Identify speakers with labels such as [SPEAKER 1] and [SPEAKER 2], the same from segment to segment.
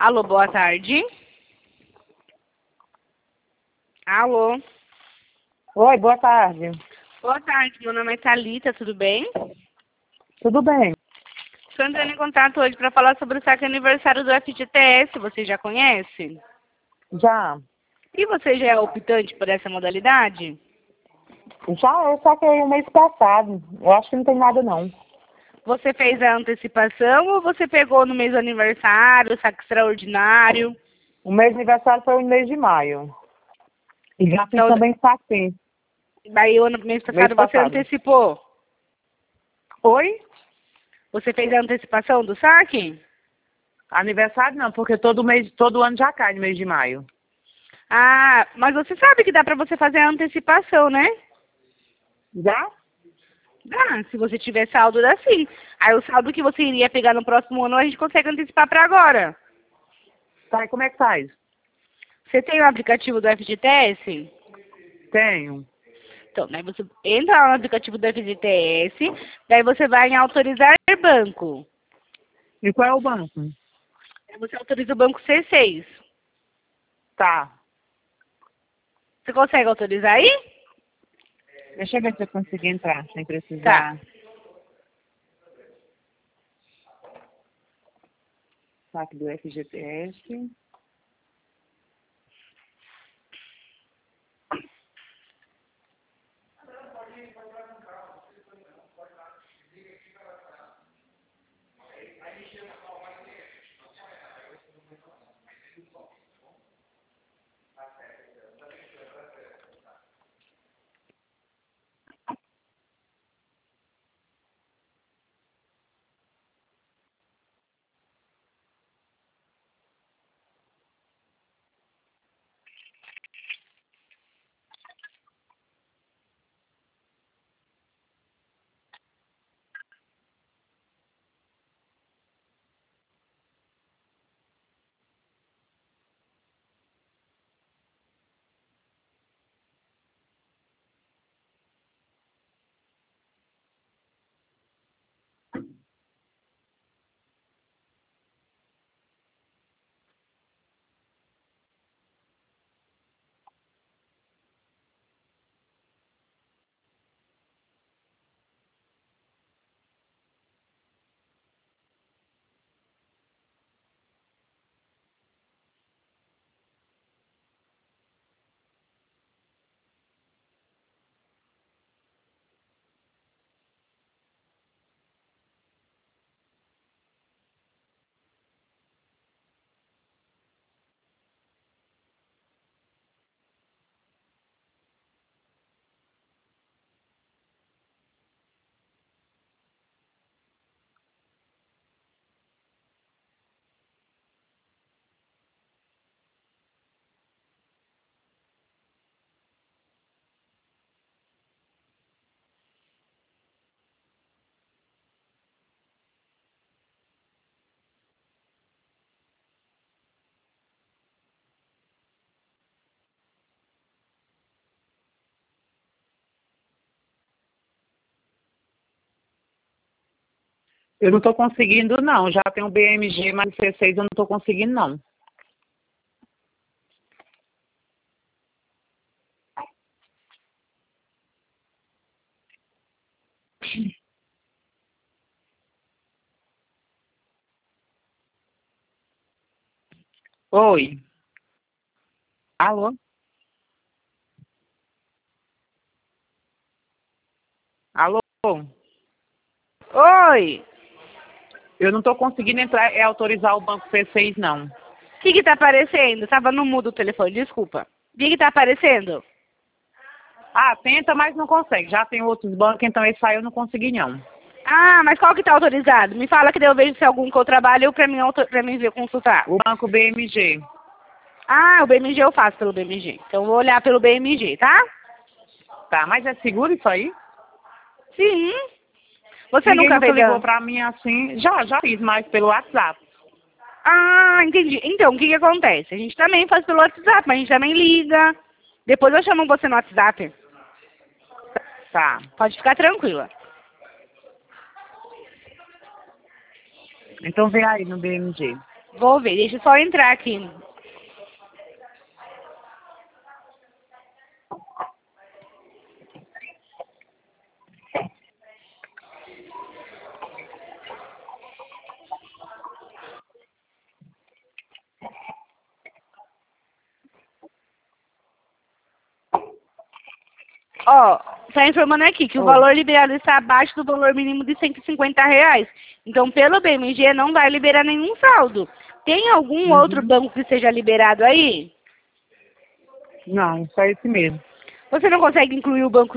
[SPEAKER 1] Alô, boa tarde. Alô.
[SPEAKER 2] Oi, boa tarde.
[SPEAKER 1] Boa tarde, meu nome é Thalita, tudo bem?
[SPEAKER 2] Tudo bem?
[SPEAKER 1] Estou entrando em contato hoje para falar sobre o saque aniversário do FGTS, você já conhece?
[SPEAKER 2] Já.
[SPEAKER 1] E você já é optante por essa modalidade?
[SPEAKER 2] Já, eu saquei o mês passado. Eu acho que não tem nada, não.
[SPEAKER 1] Você fez a antecipação ou você pegou no mês do aniversário, saque extraordinário?
[SPEAKER 2] O mês de aniversário foi no mês de maio. E já fiz
[SPEAKER 1] Então,
[SPEAKER 2] também saque.
[SPEAKER 1] daí o mês
[SPEAKER 2] Mês
[SPEAKER 1] passado você
[SPEAKER 2] passado.
[SPEAKER 1] antecipou?
[SPEAKER 2] Oi?
[SPEAKER 1] Você fez a antecipação do saque?
[SPEAKER 2] Aniversário não, porque todo ano já cai no mês de maio.
[SPEAKER 1] Ah, mas você sabe que dá para você fazer a antecipação, né?
[SPEAKER 2] Já?
[SPEAKER 1] Dá, se você tiver saldo, dá sim. Aí o saldo que você iria pegar no próximo ano, a gente consegue antecipar para agora.
[SPEAKER 2] Tá, e como é que faz?
[SPEAKER 1] Você tem o aplicativo do FGTS?
[SPEAKER 2] Tenho.
[SPEAKER 1] Então, daí você entra lá no aplicativo do FGTS, daí você vai em autorizar banco.
[SPEAKER 2] E qual é o banco?
[SPEAKER 1] Aí você autoriza o banco C6.
[SPEAKER 2] Tá.
[SPEAKER 1] Você consegue autorizar aí?
[SPEAKER 2] Deixa eu ver se eu consigo entrar sem
[SPEAKER 1] Tá.
[SPEAKER 2] precisar. Saque do FGTS. Eu não estou conseguindo, não. Já tem o BMG, mas o C6 eu não estou conseguindo, não. Oi. Alô? Alô?
[SPEAKER 1] Oi!
[SPEAKER 2] Eu não estou conseguindo entrar, autorizar o banco C6, não.
[SPEAKER 1] O que tá aparecendo? Tava no mudo o telefone, desculpa. O que tá aparecendo?
[SPEAKER 2] Ah, tenta, mas não consegue. Já tem outros bancos, então esse aí eu não consegui, não.
[SPEAKER 1] Ah, mas qual que tá autorizado? Me fala que daí eu vejo se é algum que eu trabalho pra mim, pra mim ver, consultar.
[SPEAKER 2] O banco BMG.
[SPEAKER 1] Ah, o BMG eu faço pelo BMG. Então eu vou olhar pelo BMG, tá?
[SPEAKER 2] Tá, mas é seguro isso aí?
[SPEAKER 1] Sim. Você
[SPEAKER 2] Ninguém
[SPEAKER 1] nunca
[SPEAKER 2] nunca
[SPEAKER 1] fez
[SPEAKER 2] ligou
[SPEAKER 1] a...
[SPEAKER 2] pra mim assim. Já fiz, mas pelo WhatsApp.
[SPEAKER 1] Ah, entendi. Então, o que que acontece? A gente também faz pelo WhatsApp, mas a gente também liga. Depois eu chamo você no WhatsApp.
[SPEAKER 2] Tá.
[SPEAKER 1] Pode ficar tranquila.
[SPEAKER 2] Então vem aí no BMG.
[SPEAKER 1] Vou ver, deixa eu só entrar aqui. Ó, tá informando aqui que o valor liberado está abaixo do valor mínimo de R$ 150. Então, pelo BMG, não vai liberar nenhum saldo. Tem algum outro banco que seja liberado aí?
[SPEAKER 2] Não, só esse mesmo.
[SPEAKER 1] Você não consegue incluir o banco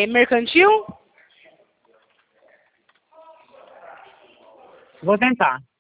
[SPEAKER 1] mercantil?
[SPEAKER 2] Vou tentar.